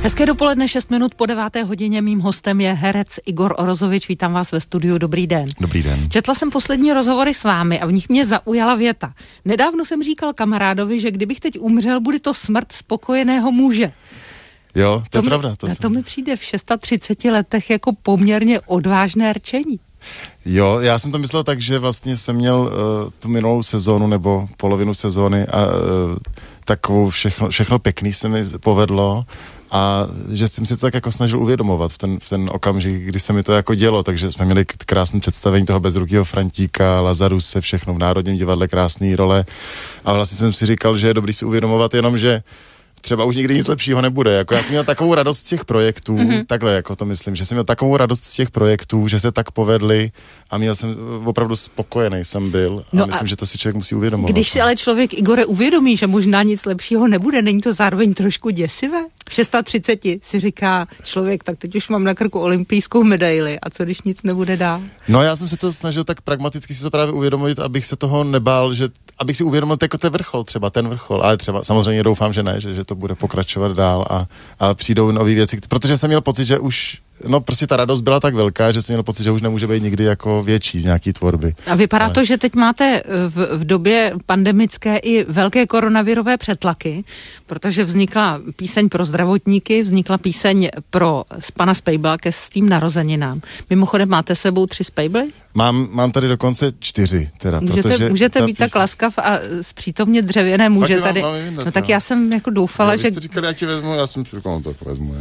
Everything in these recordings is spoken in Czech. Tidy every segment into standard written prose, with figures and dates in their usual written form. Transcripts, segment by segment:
Hezké dopoledne, 6 minut po 9. hodině. Mým hostem je herec Igor Orozovič. Vítám vás ve studiu, dobrý den. Dobrý den. Četla jsem poslední rozhovory s vámi a v nich mě zaujala věta. Nedávno jsem říkal kamarádovi, že kdybych teď umřel, bude to smrt spokojeného muže. Jo, to je pravda. To mi přijde v 36 letech jako poměrně odvážné rčení. Jo, já jsem to myslel tak, že vlastně jsem měl tu minulou sezónu nebo polovinu sezóny a takovou všechno pěkný se mi povedlo a že jsem si to tak jako snažil uvědomovat v ten okamžik, kdy se mi to jako dělo, takže jsme měli krásné představení toho Bezrukýho Frantíka, Lazaruse, všechno v Národním divadle, krásné role a vlastně jsem si říkal, že je dobrý si uvědomovat jenom, že třeba už nikdy nic lepšího nebude. Jako já jsem měl takovou radost z těch projektů, takhle jako to myslím, že jsem měl takovou radost z těch projektů, že se tak povedli a měl jsem opravdu spokojený jsem byl a myslím, že to si člověk musí uvědomovat. Když si ale člověk, Igore, uvědomí, že možná nic lepšího nebude, není to zároveň trošku děsivé? V 36 si říká člověk, tak teď už mám na krku olympijskou medaili a co když nic nebude dál? No já jsem se to snažil tak pragmaticky si to právě uvědomit, abych se toho nebál, že abych si uvědomil jako ten vrchol, ale třeba samozřejmě doufám, že ne, že to bude pokračovat dál a přijdou nové věci, protože jsem měl pocit, že už prostě ta radost byla tak velká, že jsem měl pocit, že už nemůže být nikdy jako větší z nějaký tvorby. A vypadá to, že teď máte v době pandemické i velké koronavirové přetlaky, protože vznikla píseň pro zdravotníky, vznikla píseň pro pana Spejbla ke svým narozeninám. Mimochodem, máte sebou 3 Spejbly? Mám tady dokonce 4 teda. Můžete být tak laskav a zpřítomně dřevěné muže tady. No tak já jsem jako doufala, že... Vy jste říkali, já ti vezmu, já jsem si říkal, tak vezmu.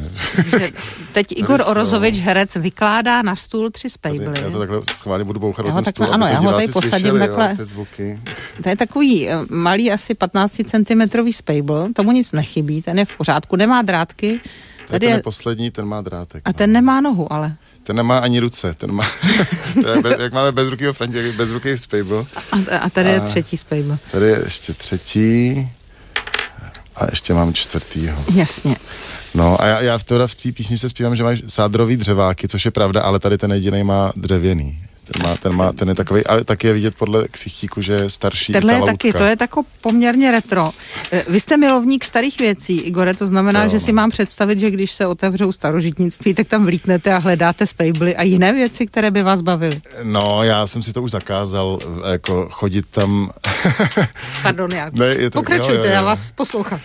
Teď Igor Orozovič, herec, vykládá na stůl 3 Spejbly. Já to takhle schválně budu bouchat do stůl, ano, já ho tady posadím takhle. To je takový malý, asi 15 cm Spejbl, tomu nic nechybí, ten je v pořádku, nemá drátky. Tady je poslední, ten má drátek. A ten nemá nohu, ale... Ten nemá ani ruce, jak máme Bezrukýho Frantíka, Bezruký Spejbl. A tady je 3. Spejbl. Tady je ještě 3. a ještě mám 4. Jasně. No a já v té písničce zpívám, že máš sádrový dřeváky, což je pravda, ale tady ten jedinej má dřevěný. Ten je takový, ale taky je vidět podle ksichtíku, že je starší. Tenhle je taky, to je tako poměrně retro. Vy jste milovník starých věcí, Igore, to znamená, že si mám představit, že když se otevřou starožitnictví, tak tam vlítnete a hledáte Spejbly a jiné věci, které by vás bavily. No, já jsem si to už zakázal, jako chodit tam... Pardon, pokračujte, já vás poslouchám.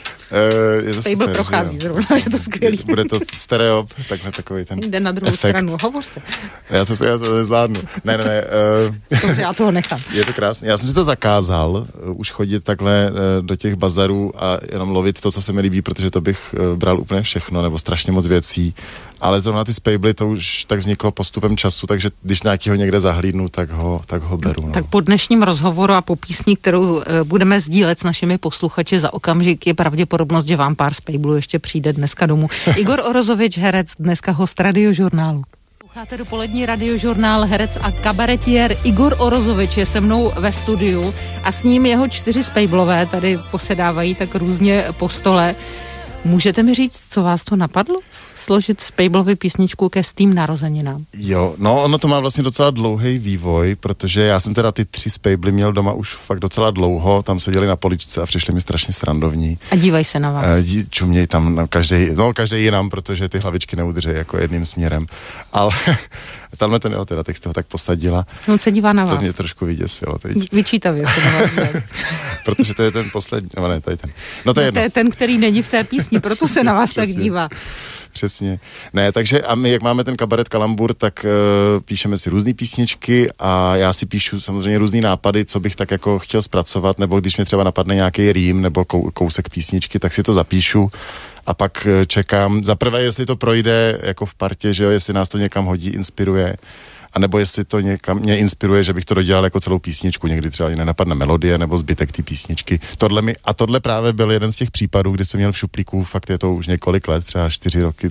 Spejbl prochází zrovna, je to skvělý. Bude to stereop, takový ten jde na druhou efekt. stranu, hovořte. Já to nezvládnu. Ne. Dobře, já toho nechám. Je to krásné. Já jsem si to zakázal, už chodit takhle do těch bazarů a jenom lovit to, co se mi líbí, protože to bych bral úplně všechno, nebo strašně moc věcí. Ale to na ty Spejbly, to už tak vzniklo postupem času, takže když nějakýho někde zahlídnu, tak ho beru. No. Tak po dnešním rozhovoru a po písni, kterou budeme sdílet s našimi posluchači za okamžik, je pravděpodobnost, že vám pár Spejblů ještě přijde dneska domů. Igor Orozovič, herec, dneska host Radiožurnálu. Posloucháte dopolední Radiožurnál, herec a kabaretiér Igor Orozovič je se mnou ve studiu a s ním jeho 4 Spejblové tady posedávají tak různě po stole. Můžete mi říct, co vás to napadlo? Složit Spejblovi písničku ke svým narozeninám. Jo, no ono to má vlastně docela dlouhý vývoj, protože já jsem teda ty 3 Spejbly měl doma už fakt docela dlouho, tam seděli na poličce a přišli mi strašně srandovní. A dívají se na vás. Čuměj tam na každý jinam, protože ty hlavičky neudrží jako jedným směrem. Ale tamhle ten tak jste ho tak posadila. On se dívá na vás. To mě trošku vyděsilo teď. Vyčítavě se na vás. Protože to je ten poslední, ne, tady ten. No to je to je ten, který není v té písni, proto se na vás tak dívá. Přesně. Ne, takže a my, jak máme ten kabaret Kalambur, tak píšeme si různý písničky a já si píšu samozřejmě různý nápady, co bych tak jako chtěl zpracovat, nebo když mě třeba napadne nějaký rým nebo kousek písničky, tak si to zapíšu a pak čekám, zaprvé, jestli to projde jako v partě, že jo, jestli nás to někam hodí, inspiruje, a nebo jestli to někam mě inspiruje, že bych to dodělal jako celou písničku, někdy třeba nenapadne melodie nebo zbytek té písničky. Tohle právě byl jeden z těch případů, kdy jsem měl v šuplíku, fakt je to už několik let, třeba 4 roky,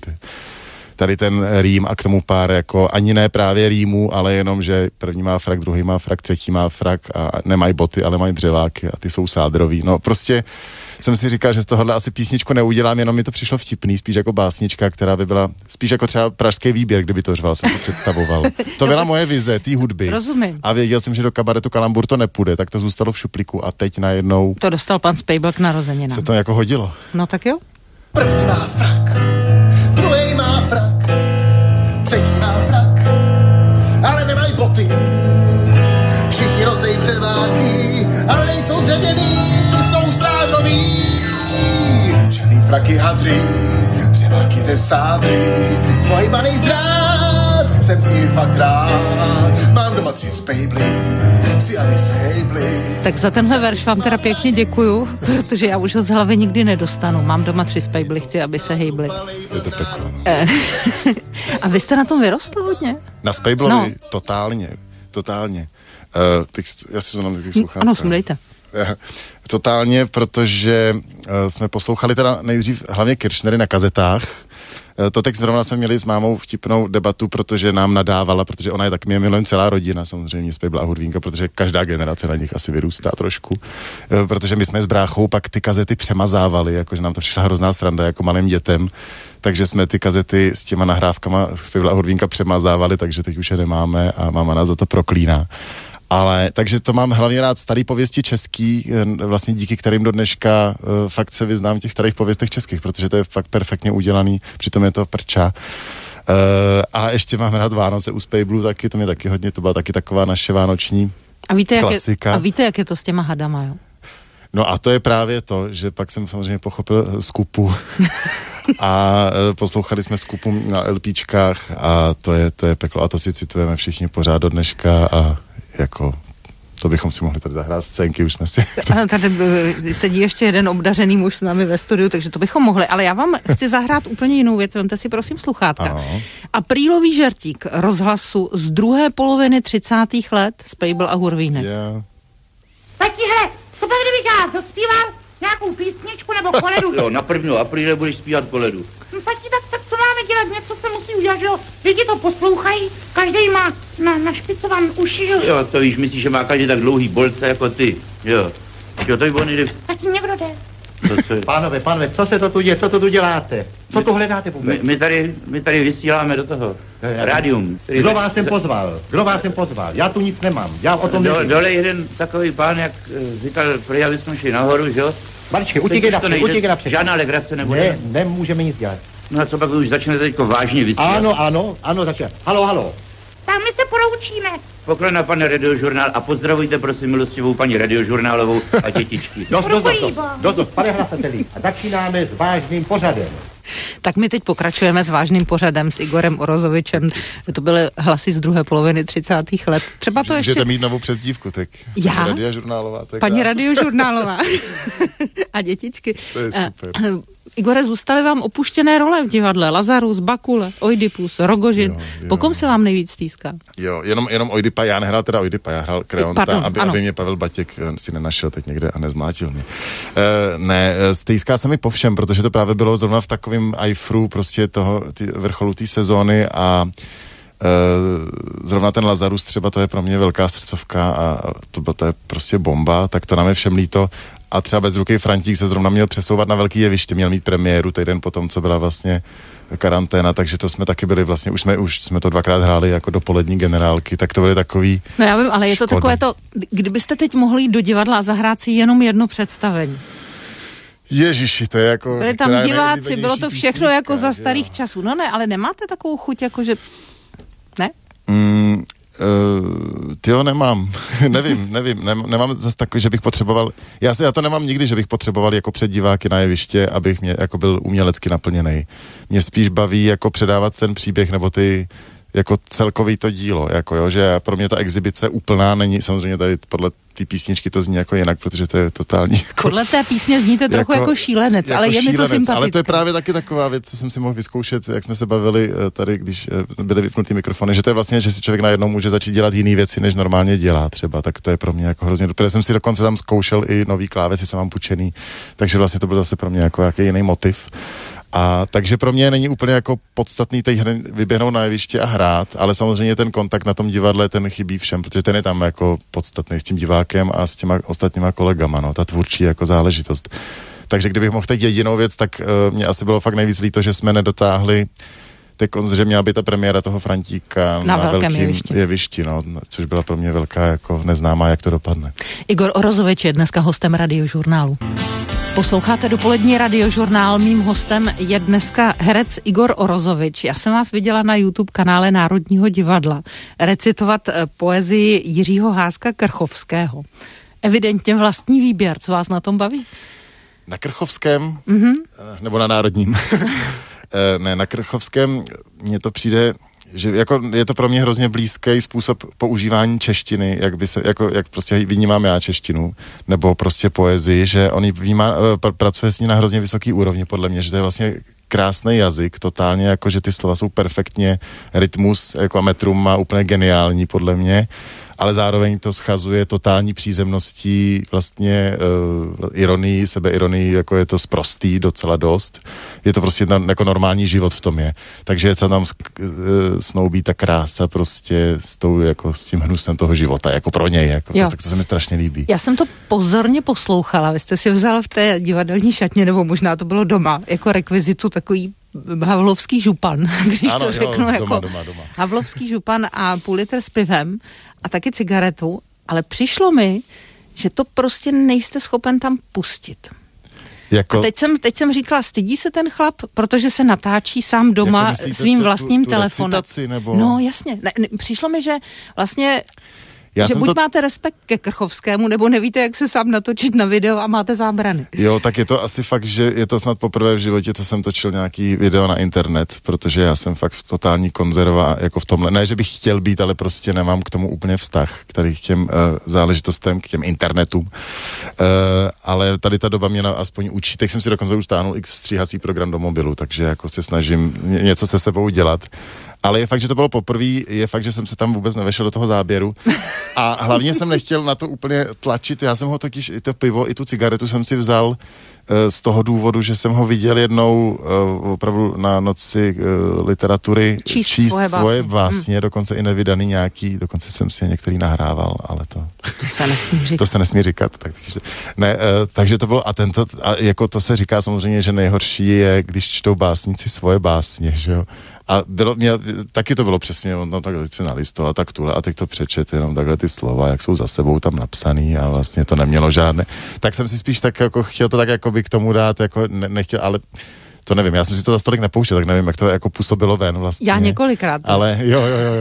tady ten rým a k tomu pár jako ani ne právě rýmů, ale jenom, že první má frak, druhý má frak, třetí má frak a nemají boty, ale mají dřeváky a ty jsou sádrový. No prostě jsem si říkal, že z tohohle asi písničku neudělám, jenom mi to přišlo vtipný, spíš jako básnička, která by byla spíš jako třeba Pražský výběr, kdyby to řval, jsem to představoval. To byla moje vize, té hudby. Rozumím. A věděl jsem, že do kabaretu Kalambur to nepůjde, tak to zůstalo v šuplíku a teď najednou to dostal pan Spejbl k narozeninám. Se to jako hodilo. No tak jo. První má frak, fraky hadry, třebáky ze sádry, zpohybaný drát, jsem s ním fakt rád. Mám doma 3 spejbly, chci, aby se hejbly. Tak za tenhle verš vám teda pěkně děkuju, protože já už ho z hlavy nikdy nedostanu. Mám doma 3 spejbly, chci, aby se hejbly. Je to peklo. A vy jste na tom vyrostl hodně? Na spejblovi? No. Totálně. Já si to mám takový sluchátka. Ano, smlejte. Totálně, protože jsme poslouchali teda nejdřív hlavně Kirchnery na kazetách. To teď zrovna jsme měli s mámou vtipnou debatu, protože nám nadávala, protože ona je tak, mě milujeme celá rodina, samozřejmě Spejbla a Hudvínka, protože každá generace na nich asi vyrůstá trošku. Protože my jsme s bráchou pak ty kazety přemazávali, jakože nám to přišla hrozná sranda jako malým dětem, takže jsme ty kazety s těma nahrávkama Spejbla a Hudvínka přemazávali, takže teď už je nemáme a máma nás za to proklíná. Ale, takže to mám hlavně rád starý pověsti český, vlastně díky kterým do dneška fakt se vyznám v těch starých pověstech českých, protože to je fakt perfektně udělaný, přitom je to prča. A ještě mám rád Vánoce u Spejblu taky, to mě taky hodně, to byla taky taková naše vánoční klasika. A víte, jak je to s těma hadama, jo? No a to je právě to, že pak jsem samozřejmě pochopil Skupu a poslouchali jsme Skupu na LPčkách a to je peklo a to si citujeme všichni pořád do dneška a jako to bychom si mohli tady zahrát scénky, už jsme si... Ano, tady sedí ještě jeden obdařený muž s námi ve studiu, takže to bychom mohli, ale já vám chci zahrát úplně jinou věc, vemte si prosím sluchátka. Ano. Aprílový žertík rozhlasu z druhé poloviny 30. let Spejbl a Hurvínek. Yeah. Tati, hele, co pak kdybych já zaspíval nějakou písničku nebo koledu? Jo, na 1. apríle budeš zpívat koledu. No tati, tak co máme dělat? Něco se musí udělat, že jo? Lidi to poslouchají, každý má našpicovan uši, že jo? Jo, to víš, myslíš, že má každý tak dlouhý bolce jako ty, jo. Jo, to by bylo nejde... Tati, někdo jde. Pánové, co to tu děláte? Co tu hledáte vůbec? My tady vysíláme do toho. Rádium. Kdo vás sem pozval? Já tu nic nemám. Já o tom nevím. Dole jeden takový pán, jak říkal, prej, aby jsme šli nahoru, že jo? Maličky, utíkej napřed. Žádná legrace nebude. Ne, nemůžeme nic dělat. No a co pak už začnete teďko vážně vysílat? Ano, začne. Halo. Tak my se poroučíme. Poklon na pane Radiožurnál a pozdravujte prosím milostivou paní Radiožurnálovou a dětičky. Dost, pane hlasateli. A začínáme s vážným pořadem. Tak my teď pokračujeme s vážným pořadem s Igorem Orozovičem. To byly hlasy z druhé poloviny 30. let. Třeba to ještě... Můžete mít novou přezdívku, tak. Já? Radiožurnálová. Paní Radiožurnálová. A dětičky. To je super. Igore, zůstaly vám opuštěné role v divadle? Lazarus, Bakule, Oidipus, Rogožin. Jo. Po kom se vám nejvíc stýská? Jo, jenom Oidipa, já nehrál teda Oidipa, já hrál Kreonta, aby mě Pavel Batěk si nenašel teď někde a nezmlátil mě. Stýská se mi po všem, protože to právě bylo zrovna v takovém ajfru prostě vrcholu té sezóny a zrovna ten Lazarus třeba, to je pro mě velká srdcovka a to je prostě bomba, tak to nám je všem líto. A třeba Bezrukej Frantík se zrovna měl přesouvat na velký jeviště, měl mít premiéru týden potom, co byla vlastně karanténa, takže to jsme taky byli vlastně, už jsme to 2krát hráli jako dopolední generálky, tak to byly takový... No já vím, ale je to škody. takové to, kdybyste teď mohli jít do divadla a zahrát si jenom jedno představení. Ježiši, to je jako... Byli tam diváci, bylo to všechno jako za starých časů. No ne, ale nemáte takovou chuť, jako že... Ne? Tyjo, nemám. Nevím. Nemám zase takový, že bych potřeboval... Já to nemám nikdy, že bych potřeboval jako před diváky na jeviště, abych mě jako byl umělecky naplněnej. Mě spíš baví jako předávat ten příběh nebo ty jako celkový to dílo, jako jo, že pro mě ta exibice úplná není, samozřejmě tady podle ty písničky to zní jako jinak, protože to je totální jako, podle té písně zníte trochu jako šílenec, ale je mi to sympatické. Ale to je právě taky taková věc, co jsem si mohl vyzkoušet, jak jsme se bavili tady, když byly vypnutý mikrofony, že to je vlastně, že si člověk najednou může začít dělat jiné věci, než normálně dělá třeba, tak to je pro mě jako hrozně, protože jsem si dokonce tam zkoušel i nový klávesy, jsem mám půjčený, takže vlastně to byl zase pro mě jako jaký jiný motiv. A takže pro mě není úplně jako podstatný teď vyběhnout na jeviště a hrát, ale samozřejmě ten kontakt na tom divadle, ten chybí všem, protože ten je tam jako podstatný s tím divákem a s těma ostatníma kolegama, no, ta tvůrčí jako záležitost. Takže kdybych mohl teď jedinou věc, tak mě asi bylo fakt nejvíc líto, že jsme nedotáhli že měla být ta premiéra toho Frantíka na velkém jevišti, no, což byla pro mě velká jako neznámá, jak to dopadne. Igor Orozovič je dneska hostem Radiožurnálu. Posloucháte dopolední Radiožurnál, mým hostem je dneska herec Igor Orozovič. Já jsem vás viděla na YouTube kanále Národního divadla recitovat poezii Jiřího Háska Krchovského. Evidentně vlastní výběr, co vás na tom baví? Na Krchovském, nebo na Národním. Ne, na Krchovském mně to přijde, že jako je to pro mě hrozně blízký způsob používání češtiny, jak prostě vnímám já češtinu, nebo prostě poezii, že on pracuje s ní na hrozně vysoký úrovni, podle mě, že to je vlastně krásný jazyk, totálně jako, že ty slova jsou perfektně, rytmus jako metrum má úplně geniální, podle mě, ale zároveň to schazuje totální přízemností, vlastně ironii, sebeironii, jako je to sprostý docela dost. Je to prostě jako normální život v tom je. Takže se tam snoubí ta krása prostě s tím hnusem toho života, jako pro něj. Jako, tak to se mi strašně líbí. Já jsem to pozorně poslouchala. Vy jste si vzal v té divadelní šatně, nebo možná to bylo doma, jako rekvizitu takový havlovský župan, když ano, to řeknu, jako doma. Havlovský župan a půl litr s pivem a taky cigaretu, ale přišlo mi, že to prostě nejste schopen tam pustit. Jako... A teď jsem říkala, stydí se ten chlap, protože se natáčí sám doma jako svým vlastním telefonem. Nebo... No jasně, přišlo mi, že vlastně... Že buď máte respekt ke Krchovskému, nebo nevíte, jak se sám natočit na video a máte zábrany. Jo, tak je to asi fakt, že je to snad poprvé v životě, co jsem točil nějaký video na internet, protože já jsem fakt totální konzerva jako v tomhle. Ne, že bych chtěl být, ale prostě nemám k tomu úplně vztah, který k těm záležitostem, k těm internetům. Ale tady ta doba mě aspoň učí. Teď jsem si dokonce už stáhnul i stříhací program do mobilu, takže jako se snažím něco se sebou dělat. Ale je fakt, že to bylo poprvé, je fakt, že jsem se tam vůbec nevešel do toho záběru a hlavně jsem nechtěl na to úplně tlačit, já jsem ho totiž, i to pivo, i tu cigaretu jsem si vzal z toho důvodu, že jsem ho viděl jednou opravdu na noci literatury číst svoje básně, dokonce i nevydaný nějaký, dokonce jsem si některý nahrával, ale to se nesmí říkat. Takže to bylo, a jako to se říká samozřejmě, že nejhorší je, když čtou básníci svoje básně, že jo. A taky to bylo přesně, no tak teď si nalistoval, tak tuhle a teď to přečet jenom takhle ty slova, jak jsou za sebou tam napsaný a vlastně to nemělo žádné. Tak jsem si spíš tak jako chtěl to tak jako by k tomu dát, jako nechtěl, ale to nevím, já jsem si to za tolik nepouštěl, tak nevím, jak to jako působilo ven vlastně. Já několikrát. Ale jo.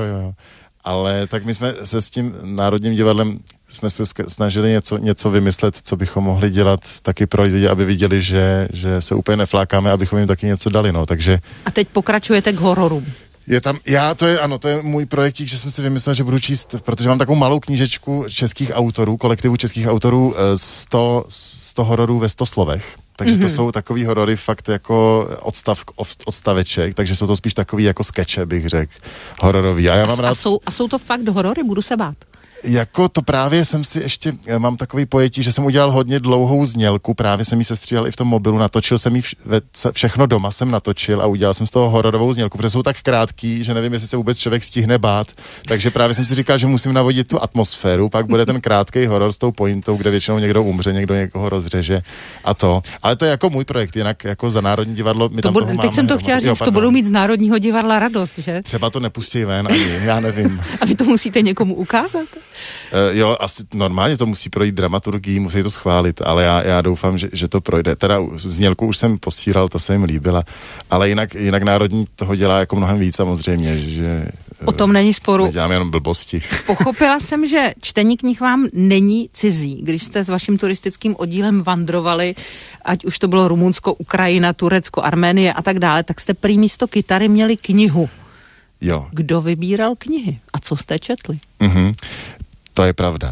Ale tak my jsme se s tím Národním divadlem jsme se snažili něco vymyslet, co bychom mohli dělat taky pro lidi, aby viděli, že se úplně neflákáme, abychom jim taky něco dali, no, takže... A teď pokračujete k hororům. Je tam, to je můj projektík, že jsem si vymyslel, že budu číst, protože mám takovou malou knížečku českých autorů, kolektivu českých autorů, 100 hororů ve 100 slovech. Takže to jsou takový horory fakt jako odstaveček, takže jsou to spíš takový jako skeče, bych řekl, hororový. A jsou to fakt horory? Budu se bát. Jako to právě mám takový pojetí, že jsem udělal hodně dlouhou znělku, právě jsem ji sestříhal i v tom mobilu, natočil jsem ji všechno doma jsem natočil a udělal jsem z toho hororovou znělku, protože jsou tak krátký, že nevím, jestli se vůbec člověk stihne bát, takže právě jsem si říkal, že musím navodit tu atmosféru, pak bude ten krátký horor s tou pointou, kde většinou někdo umře, někdo někoho rozřeže a to. Ale to je jako můj projekt, jinak jako za Národní divadlo my tam toho máme. Teď jsem to chtěla říct, to budou mít z Národního divadla radost, že? Třeba to nepustí ven ani, já nevím. A vy to musíte někomu ukázat? Jo, asi normálně to musí projít dramaturgii, musí to schválit, ale já doufám, že to projde. Teda znělku už jsem posílal, ta se jim líbila, ale jinak Národní toho dělá jako mnohem víc samozřejmě, že... O tom není sporu. Dělám jenom blbosti. Pochopila jsem, že čtení knih vám není cizí. Když jste s vaším turistickým oddílem vandrovali, ať už to bylo Rumunsko, Ukrajina, Turecko, Arménie a tak dále, tak jste prý místo kytary měli knihu. Jo. Kdo vybíral knihy a co jste četli? To je pravda.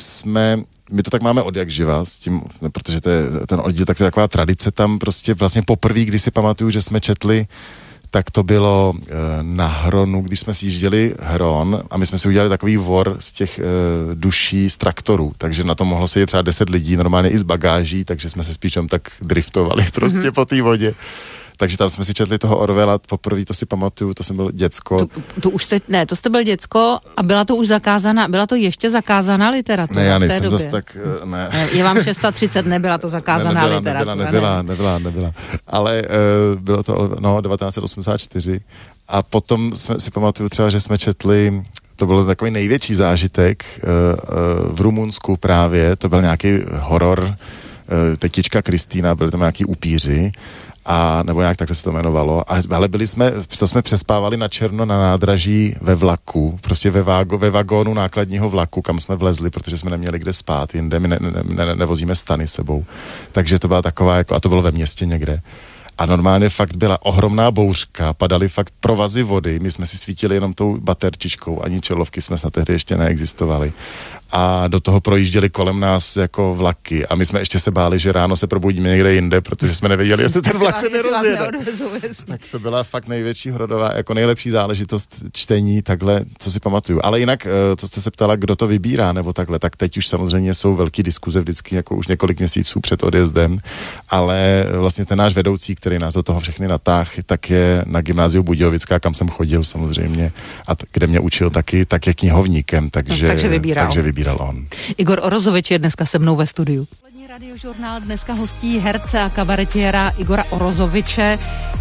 My to tak máme od jak živa s tím, protože to je ten oddíl, tak to je taková tradice tam prostě vlastně poprvé, když si pamatuju, že jsme četli, tak to bylo na Hronu, když jsme si jížděli Hron a my jsme si udělali takový vor z těch duší z traktorů, takže na to mohlo sedět třeba 10 lidí, normálně i z bagáží, takže jsme se spíš tam tak driftovali prostě po té vodě. Takže tam jsme si četli toho Orwella, poprvé to si pamatuju, to jsem byl děcko. To jste byl děcko a byla to ještě zakázaná literatura. Ne, já nejsem zase tak, ne. Je vám 630, nebyla to zakázaná literatura. Nebyla. Ale bylo to 1984 a potom si pamatuju třeba, že jsme četli, to byl takový největší zážitek v Rumunsku právě, to byl nějaký horor, tetička Kristýna, byly tam nějaký upíři. a nebo nějak takhle se to jmenovalo. Ale to jsme přespávali na černo na nádraží ve vlaku, prostě ve vagónu nákladního vlaku, kam jsme vlezli, protože jsme neměli kde spát, jinde my nevozíme stany sebou. Takže to byla taková, jako, a to bylo ve městě někde. A normálně fakt byla ohromná bouřka, padaly fakt provazy vody, my jsme si svítili jenom tou baterčičkou, ani čelovky jsme snad tehdy ještě neexistovaly. A do toho projížděli kolem nás jako vlaky a my jsme ještě se báli, že ráno se probudíme někde jinde, protože jsme nevěděli, jestli ten vlak se nerozjede. Tak to byla fakt největší hrodová, jako nejlepší záležitost čtení, takhle, co si pamatuju. Ale jinak, co jste se ptala, kdo to vybírá, nebo takhle, tak teď už samozřejmě jsou velký diskuze vždycky, jako už několik měsíců před odjezdem, ale vlastně ten náš vedoucí, který nás do toho všechny natáhl, tak je na gymnáziu Budějovická, kam jsem chodil samozřejmě, a kde mě učil taky, tak je knihovníkem, takže vybíral on. Igor Orozovič je dneska se mnou ve studiu. Radiožurnál dneska hostí herce a kabaretiera Igora Orozoviče.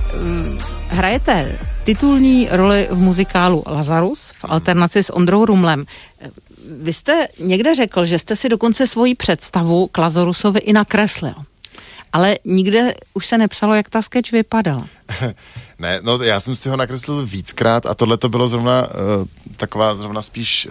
Hrajete titulní roli v muzikálu Lazarus v alternaci s Ondrou Rumlem. Vy jste někde řekl, že jste si dokonce svoji představu k Lazarusovi i nakreslil. Ale nikde už se nepsalo, jak ta sketch vypadala. Ne, no já jsem si ho nakreslil víckrát a tohle to bylo zrovna zrovna spíš...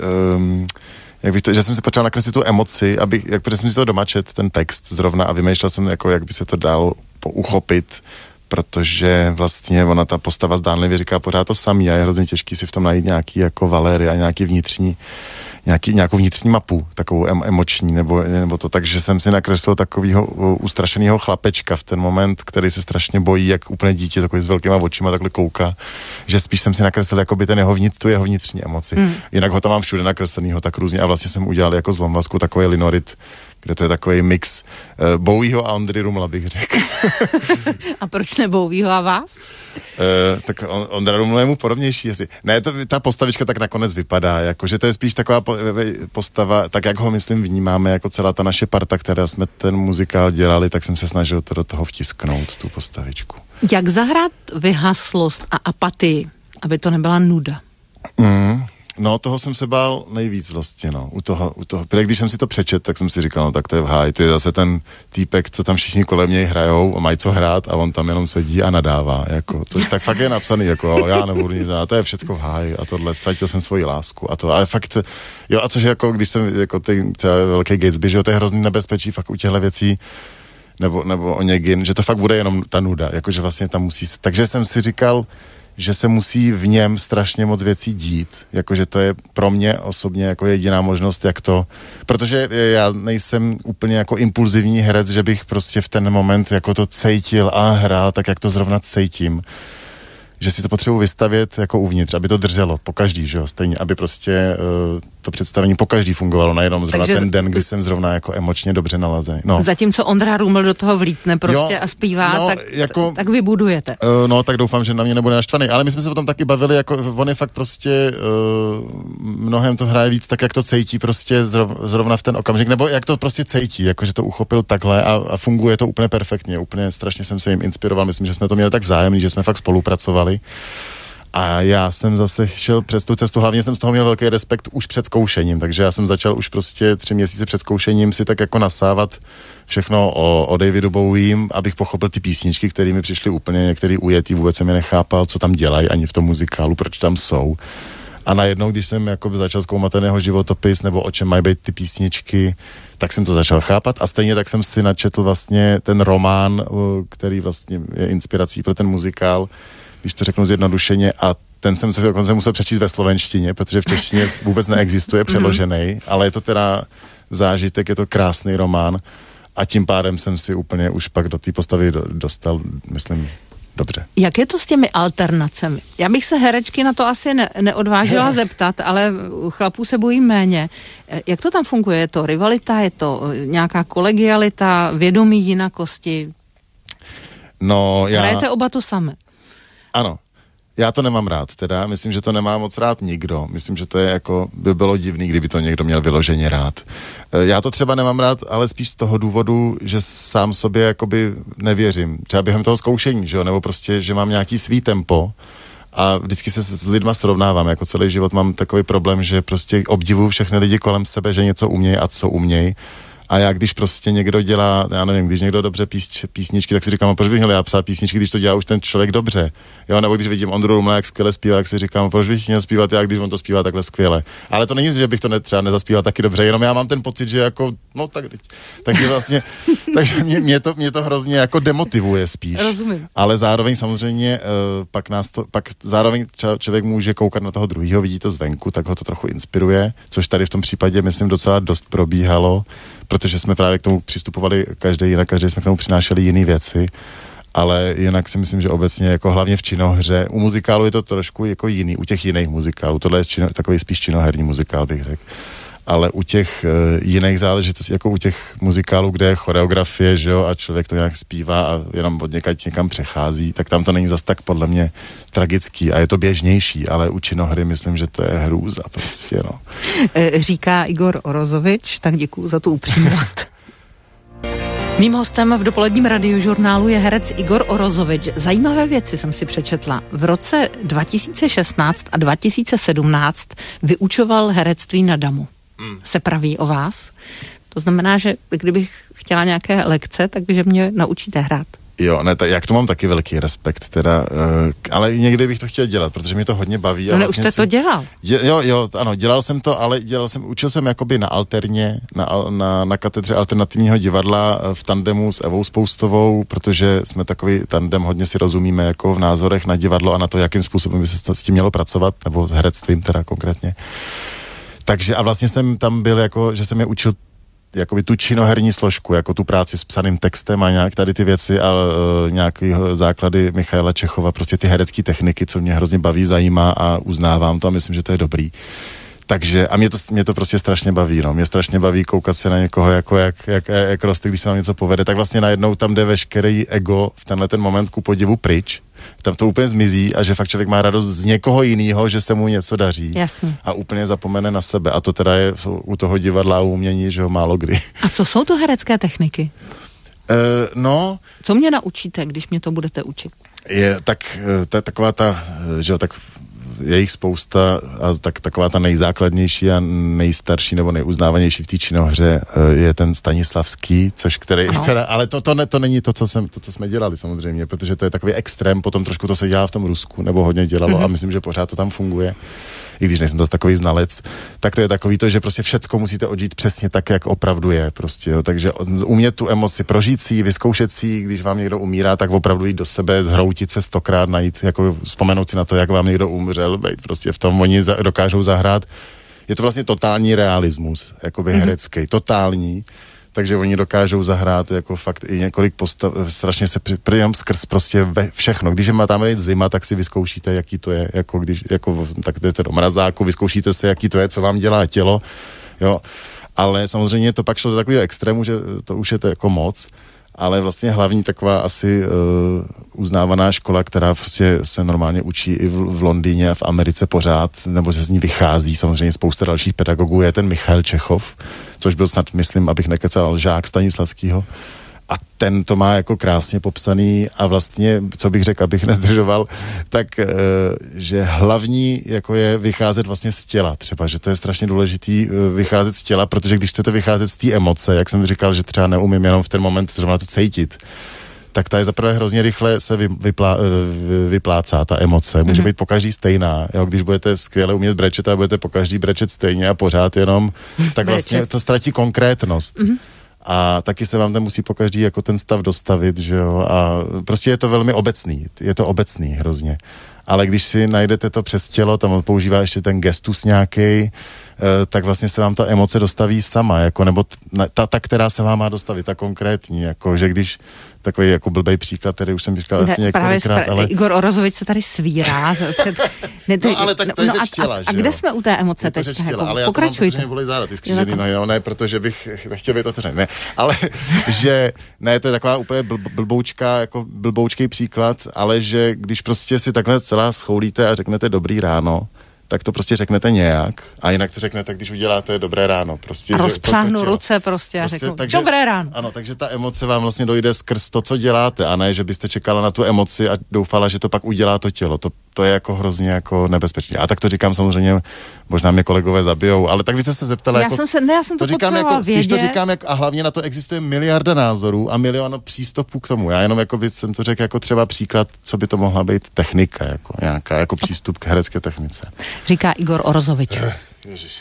že jsem si potřeboval nakreslit tu emoci, protože jsem si to doma čet, ten text zrovna a vymýšlel jsem, jako, jak by se to dalo uchopit, protože vlastně ona, ta postava zdánlivě říká pořád to samý a je hrozně těžký si v tom najít nějaký jako valéry a nějaký nějakou vnitřní mapu, takovou emoční, nebo to, takže jsem si nakreslil takovýho ustrašeného chlapečka v ten moment, který se strašně bojí, jak úplně dítě, takový s velkýma očima takhle kouká, že spíš jsem si nakreslil jakoby tu jeho vnitřní emoci. Jinak ho tam mám všude nakreslenýho tak různě a vlastně jsem udělal jako z Lombasku takový linorit, kde to je takový mix Bowieho a Ondry Rumla, bych řekl. A proč ne Bowieho a vás? Tak Ondra Ruml je mu podobnější asi. Ne, ta postavička tak nakonec vypadá, jakože to je spíš taková postava, tak jak ho myslím vnímáme, jako celá ta naše parta, která jsme ten muzikál dělali, tak jsem se snažil to do toho vtisknout, tu postavičku. Jak zahrát vyhaslost a apatii, aby to nebyla nuda? No, toho jsem se bál nejvíc vlastně, no. U toho. Když jsem si to přečet, tak jsem si říkal, no tak to je v háji, to je zase ten týpek, co tam všichni kolem něj hrajou a mají co hrát a on tam jenom sedí a nadává, jako, což tak fakt je napsaný, jako já nebudu nic dát, to je všecko v háji a tohle, ztratil jsem svoji lásku a to, ale fakt, jo, a což je jako, když jsem, jako třeba velký Gatesby, že jo, to je hrozný nebezpečí fakt u těchto věcí, nebo o Něgin, že to fakt bude jenom ta nuda, jakože vlastně tam musí, takže jsem si říkal, že se musí v něm strašně moc věcí dít, jakože to je pro mě osobně jako jediná možnost, jak to, protože já nejsem úplně jako impulzivní herec, že bych prostě v ten moment jako to cítil a hrál tak, jak to zrovna cítím. Že si to potřebuji vystavět jako uvnitř, aby to drželo pokaždý, že jo, stejně, aby prostě to představení pokaždý fungovalo, nejenom zrovna ten den, kdy jsem zrovna jako emočně dobře nalazený. No. Zatímco Ondra Ruml do toho vlítne prostě jo, a zpívá, no, tak vybudujete. No, tak doufám, že na mě nebude naštvaný, ale my jsme se o tom taky bavili, jako on je fakt prostě mnohem to hraje víc tak, jak to cítí prostě zrovna v ten okamžik, nebo jak to prostě cítí, jako že to uchopil takhle a funguje to úplně perfektně, úplně strašně jsem se jim inspiroval, myslím, že jsme to měli tak vzájemný, že jsme fakt spolupracovali. A já jsem zase šel přes tu cestu, hlavně jsem z toho měl velký respekt už před zkoušením, takže já jsem začal už prostě 3 měsíce před zkoušením si tak jako nasávat všechno o Davidu Bowiem, abych pochopil ty písničky, které mi přišly úplně některý ujetý, vůbec jsem je nechápal, co tam dělají ani v tom muzikálu, proč tam jsou. A najednou, když jsem jako začal zkoumat ten jeho životopis, nebo o čem mají být ty písničky, tak jsem to začal chápat a stejně tak jsem si načetl vlastně ten román, který vlastně je inspirací pro ten muzikál, když to řeknu zjednodušeně, a ten jsem se dokonce musel přečíst ve slovenštině, protože v češtině vůbec neexistuje přeložený, ale je to teda zážitek, je to krásný román a tím pádem jsem si úplně už pak do té postavy dostal, myslím, dobře. Jak je to s těmi alternacemi? Já bych se herečky na to asi neodvážila zeptat, ale chlapů se bojí méně. Jak to tam funguje? Je to rivalita, je to nějaká kolegialita, vědomí jinakosti? No, hrajete oba to samé? Ano. Já to nemám rád, teda. Myslím, že to nemá moc rád nikdo. Myslím, že to je jako, by bylo divný, kdyby to někdo měl vyloženě rád. Já to třeba nemám rád, ale spíš z toho důvodu, že sám sobě jakoby nevěřím. Třeba během toho zkoušení, že jo? Nebo prostě, že mám nějaký svý tempo a vždycky se s lidma srovnávám. Jako celý život mám takový problém, že prostě obdivuju všechny lidi kolem sebe, že něco umějí a co umějí. A já když prostě někdo dělá, já nevím, když někdo dobře písničky, tak si říkám, a proč bych měl já psát písničky, když to dělá už ten člověk dobře. Jo, nebo když vidím Ondru Rumla, jak skvěle zpívá, tak si říkám, proč bych měl zpívat já, když on to zpívá takhle skvěle. Ale to není, že bych to třeba nezaspíval taky dobře, jenom já mám ten pocit, že jako, no tak, takže vlastně, takže mě to hrozně jako demotivuje spíš. Rozumím. Ale zároveň samozřejmě pak zároveň třeba člověk může koukat na toho druhýho, vidí to zvenku, tak ho to trochu inspiruje, což tady v tom případě, myslím, docela dost probíhalo, protože jsme právě k tomu přistupovali každý jinak, každý jsme k tomu přinášeli jiné věci, ale jinak si myslím, že obecně jako hlavně v činohře, u muzikálu je to trošku jako jiný, u těch jiných muzikálů, tohle je takový spíš činoherní muzikál, bych řekl. Ale u těch jiných záležitostí, jako u těch muzikálů, kde je choreografie, že jo, a člověk to nějak zpívá a jenom od někam přechází, tak tam to není zas tak podle mě tragický a je to běžnější, ale u činohry myslím, že to je hrůza prostě, no. Říká Igor Orozovič, tak děkuju za tu upřímnost. Mým hostem v dopoledním radiožurnálu je herec Igor Orozovič. Zajímavé věci jsem si přečetla. V roce 2016 a 2017 vyučoval herectví na Damu. Se praví o vás. To znamená, že kdybych chtěla nějaké lekce, takže mě naučíte hrát. Jo, ne, jak to mám taky velký respekt, teda, ale někdy bych to chtěl dělat, protože mě to hodně baví. No, vlastně už jste to dělal. Jo, ano, dělal jsem to, ale učil jsem jakoby na alterně, na katedře alternativního divadla v tandemu s Evou Spoustovou, protože jsme takový tandem, hodně si rozumíme jako v názorech na divadlo a na to, jakým způsobem by se s tím mělo pracovat, nebo s herectvím teda konkrétně. Takže a vlastně jsem tam byl jako, že jsem je učil jakoby tu činoherní složku, jako tu práci s psaným textem a nějak tady ty věci a nějaký základy Michaela Čechova, prostě ty herecké techniky, co mě hrozně baví, zajímá a uznávám to a myslím, že to je dobrý. Takže, a mě to prostě strašně baví, no. Mě strašně baví koukat se na někoho, jako jak roste, když se vám něco povede, tak vlastně najednou tam jde veškerý ego v tenhle ten moment ku podivu pryč. Tam to úplně zmizí a že fakt člověk má radost z někoho jiného, že se mu něco daří. Jasně. A úplně zapomene na sebe. A to teda je u toho divadla a umění, že ho málo kdy. A co jsou to herecké techniky? No. Co mě naučíte, když mě to budete učit? Je taková ta, že jo, tak je jich spousta a taková ta nejzákladnější a nejstarší nebo nejuznávanější v té činohře je ten Stanislavský, ale to není to, co jsme dělali samozřejmě, protože to je takový extrém, potom trošku to se dělá v tom Rusku, nebo hodně dělalo a myslím, že pořád to tam funguje, i když nejsem zase takový znalec, tak to je takový to, že prostě všecko musíte odžít přesně tak, jak opravdu je prostě, jo. Takže umět tu emoci, prožít si ji, vyzkoušet si ji, když vám někdo umírá, tak opravdu jít do sebe, zhroutit se 100krát, najít, jako vzpomenout si na to, jak vám někdo umřel, být prostě v tom, oni dokážou zahrát. Je to vlastně totální realismus, jakoby herecký, totální. Takže oni dokážou zahrát jako fakt i několik postav, strašně se jenom skrz prostě všechno. Když tam je zima, tak si vyzkoušíte, jaký to je, tak jdete do mrazáku, vyzkoušíte se, jaký to je, co vám dělá tělo, jo. Ale samozřejmě to pak šlo do takového extrému, že to už je to jako moc, ale vlastně hlavní taková asi uznávaná škola, která prostě se normálně učí i v Londýně a v Americe pořád, nebo se z ní vychází, samozřejmě spousta dalších pedagogů, je ten Michael Čechov, což byl snad, myslím, abych nekecal, žák Stanislavskýho. A ten to má jako krásně popsaný a vlastně, co bych řekl, abych nezdržoval, tak, že hlavní jako je vycházet vlastně z těla třeba, že to je strašně důležitý vycházet z těla, protože když chcete vycházet z té emoce, jak jsem říkal, že třeba neumím jenom v ten moment zrovna to cítit, tak ta je zaprvé hrozně rychle se vyplácá, ta emoce. Může být pokaždý stejná. Jo? Když budete skvěle umět brečet a budete pokaždý brečet stejně a pořád jenom, tak vlastně to ztratí konkrétnost. A taky se vám tam musí pokaždý jako ten stav dostavit, že jo, a prostě je to velmi obecný, hrozně. Ale když si najdete to přes tělo, tam používá ještě ten gestus nějaký, tak vlastně se vám ta emoce dostaví sama, jako, nebo ta, která se vám má dostavit, ta konkrétní, jako, že když takový jako blbej příklad, který už jsem říkal asi několikrát, ale... Igor Orozovič se tady svírá. No ale tak to je ze čtěla, a kde jsme u té emoce teď? Ale já pokračujte. To mám, bolej záda, ty skřížený, no ne, protože bych nechtěl být otevřený, ne, ale že, ne, to je taková úplně blboučký příklad, ale že když prostě si takhle celá schoulíte a řeknete dobrý ráno, tak to prostě řeknete nějak a jinak to řeknete, když uděláte dobré ráno. Prostě, a rozpřáhnu ruce prostě a řeknu dobré ráno. Ano, takže ta emoce vám vlastně dojde skrz to, co děláte a ne, že byste čekala na tu emoci a doufala, že to pak udělá to tělo. to je jako hrozně jako nebezpečné. A tak to říkám samozřejmě, možná mě kolegové zabijou, ale tak vy jste se zeptala, já jsem to říkám jako, spíš to říkám, a hlavně na to existuje miliarda názorů a milion přístupů k tomu. Já jenom jako jsem to řekl jako třeba příklad, co by to mohla být technika, jako nějaká jako přístup k herecké technice. Říká Igor Orozovič. Ježiš.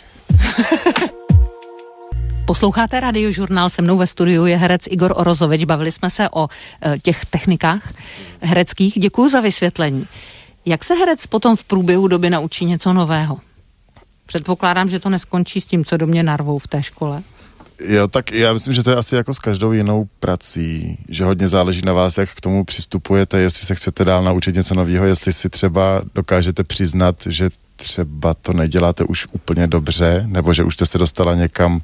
Posloucháte Radiožurnál, se mnou ve studiu je herec Igor Orozovič. Bavili jsme se o těch technikách hereckých. Děkuju za vysvětlení. Jak se herec potom v průběhu doby naučí něco nového? Předpokládám, že to neskončí s tím, co do mě narvou v té škole. Jo, tak já myslím, že to je asi jako s každou jinou prací, že hodně záleží na vás, jak k tomu přistupujete, jestli se chcete dál naučit něco nového, jestli si třeba dokážete přiznat, že třeba to neděláte už úplně dobře, nebo že už jste se dostala někam,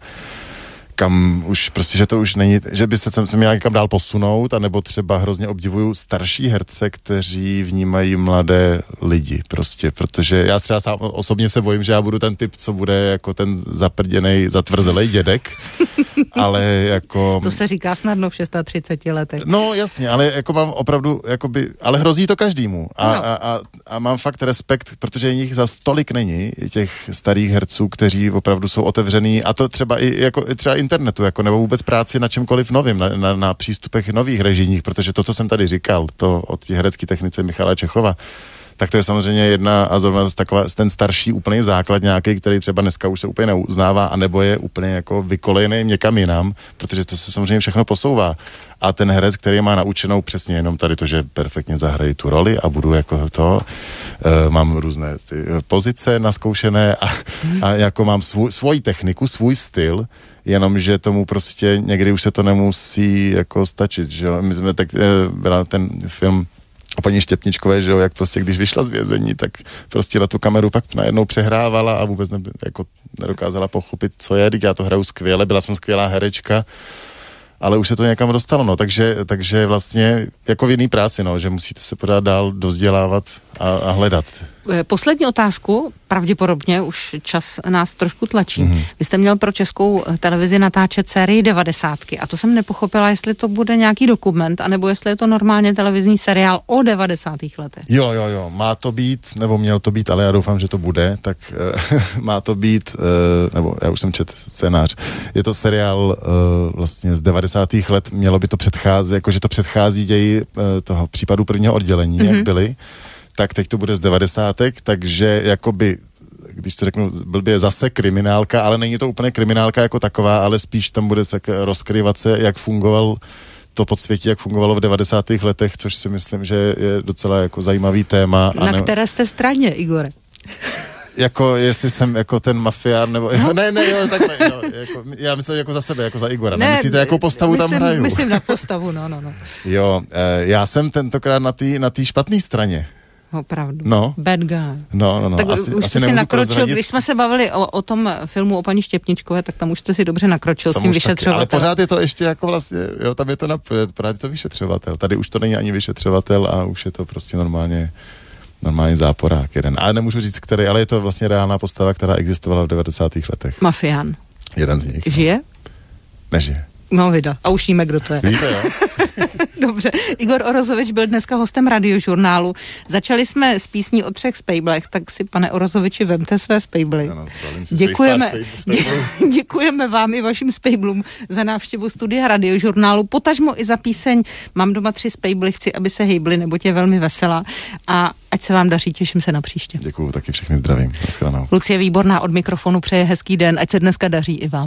kam už prostě, že to už není, že byste se měla někam dál posunout, anebo třeba hrozně obdivuju starší herce, kteří vnímají mladé lidi prostě, protože já třeba sám osobně se bojím, že já budu ten typ, co bude jako ten zaprděnej, zatvrzelej dědek, ale jako... To se říká snadno v 630 letech. No jasně, ale jako mám opravdu, jakoby, ale hrozí to každému a mám fakt respekt, protože jich zas tolik není, těch starých herců, kteří opravdu jsou otevřený a to třeba i jako třeba internetu, jako nebo vůbec práci na čemkoliv novým, na přístupech nových režijních, protože to, co jsem tady říkal, to od té herecké technice Michala Čechova, tak to je samozřejmě jedna a zrovna ten starší úplný základ nějaký, který třeba dneska už se úplně neuznává, anebo je úplně jako vykolejný někam jinam, protože to se samozřejmě všechno posouvá. A ten herec, který má naučenou přesně jenom tady to, že perfektně zahrají tu roli a budu jako to, mám různé ty pozice naskoušené a jako mám svoji techniku, svůj styl, jenomže tomu prostě někdy už se to nemusí jako stačit, že jo. My jsme tak, byla ten film o paní Štěpničkové, že jo, jak prostě když vyšla z vězení, tak prostě na tu kameru pak najednou přehrávala a vůbec jako nedokázala pochopit, co je, já to hraju skvěle, byla jsem skvělá herečka, ale už se to někam dostalo, no, takže vlastně jako v jiný práci, no, že musíte se pořád dál dovzdělávat a hledat. Poslední otázku, pravděpodobně už čas nás trošku tlačí. Vy jste měl pro Českou televizi natáčet sérii 90. a to jsem nepochopila, jestli to bude nějaký dokument, anebo jestli je to normálně televizní seriál o 90. letech. Jo, má to být, nebo měl to být, ale já doufám, že to bude, tak má to být, nebo já už jsem četl scénář, je to seriál vlastně z 90. let, mělo by to předcházet, jakože to předchází ději toho případu prvního oddělení, jak byly, tak teď to bude z 90. takže jakoby, když to řeknu blbě, zase kriminálka, ale není to úplně kriminálka jako taková, ale spíš tam bude rozkryvat se, jak fungoval to podsvětí, jak fungovalo v 90. letech, což si myslím, že je docela jako zajímavý téma. Na které jste straně, Igore? Jako, jestli jsem jako ten mafián, nebo... No. Ne, jo, takhle, no, jako, já myslím jako za sebe, jako za Igora. Ne, myslíte, jakou postavu tam hraju? Myslím na postavu, no. Jo, já jsem tentokrát na té špatné straně. Opravdu. No. Bad guy. No. Tak už jste si nakročil, když jsme se bavili o tom filmu o paní Štěpničkové, tak tam už jste si dobře nakročil s tím vyšetřovatelem. Ale pořád je to ještě jako vlastně, jo, tam je to pořád je to vyšetřovatel. Tady už to není ani vyšetřovatel a už je to prostě normálně záporák jeden. Ale nemůžu říct, který, ale je to vlastně reálná postava, která existovala v 90. letech. Mafián. Jeden z nich. Žije? Nežije. No vida. A už víme, kdo to je. Víte, jo? Dobře. Igor Orozovič byl dneska hostem Radiožurnálu. Začali jsme s písní o 3 spejblech, tak si, pane Orozoviči, vemte své spejbly. Děkujeme vám i vašim spejblům za návštěvu studia Radiožurnálu, potažmo i za píseň Mám doma 3 spejbly, chci, aby se hejbly, neboť je velmi veselá. A ať se vám daří, těším se na příště. Děkuju, taky všechny zdravím. Naschledanou. Lucie Výborná od mikrofonu přeje hezký den, ať se dneska daří i vám.